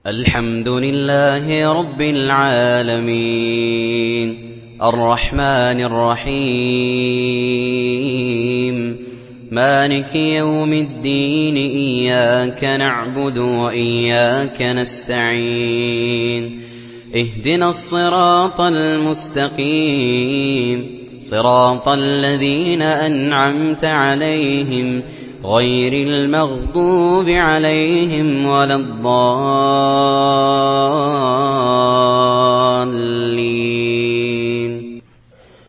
الحمد لله رب العالمين الرحمن الرحيم مالك يوم الدين إياك نعبد وإياك نستعين اهدنا الصراط المستقيم صراط الذين أنعمت عليهم غير المغضوب عليهم ولا الضالين